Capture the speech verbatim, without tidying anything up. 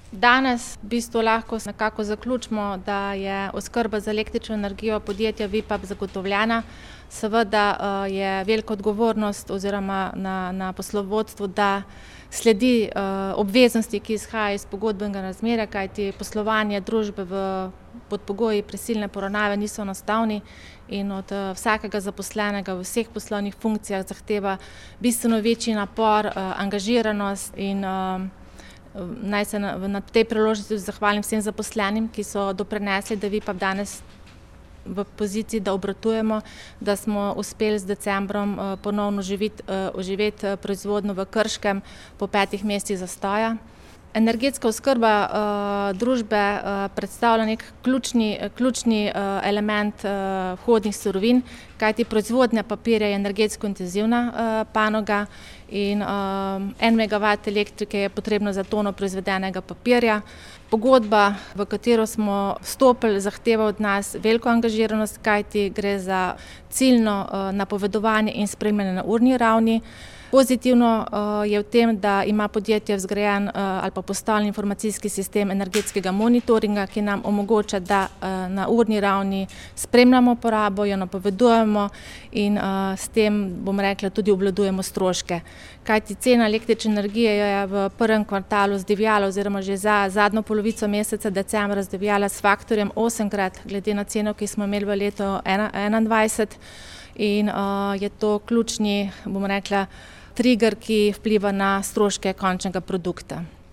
Danes v bistvu lahko nekako zaključimo, da je oskrba z električno energijo podjetja Vipap zagotovljena. Seveda je velika odgovornost oziroma na, na poslovodstvu, da sledi obveznosti, ki izhajajo iz pogodbenega razmerja, kajti poslovanje družbe v, pod pogoji prisilne poravnave niso enostavni in od vsakega zaposlenega v vseh poslovnih funkcijah zahteva bistveno večji napor, angažiranost in naj se na, na tej priložnosti zahvalim vsem zaposlenim, ki so doprinesli, da Vipap danes v poziciji, da obratujemo, da smo uspeli z decembrom ponovno oživiti, oživeti proizvodnjo v Krškem po petih mesecih zastoja. Energetska oskrba uh, družbe uh, predstavlja nek ključni, ključni uh, element uh, vhodnih surovin, kajti proizvodnja papirja je energetsko intenzivna uh, panoga in uh, en megavat elektrike je potrebno za tono proizvedenega papirja. Pogodba, v katero smo vstopili, zahteva od nas veliko angažiranost, kajti gre za ciljno uh, napovedovanje in spremljanje na urni ravni. Pozitivno uh, je v tem, da ima podjetje vzgrajen uh, ali pa postavljen informacijski sistem energetskega monitoringa, ki nam omogoča, da uh, na urni ravni spremljamo porabo, jo napovedujemo in uh, s tem, bom rekla, tudi obvladujemo stroške. Kajti cena električne energije je v prvem kvartalu zdivjala oziroma že za zadnjo polovico meseca decembra zdivjala s faktorjem osemkrat glede na ceno, ki smo imeli v letu enaindvajset in uh, je to ključni, bom rekla, trigger, ki vpliva na stroške končnega produkta.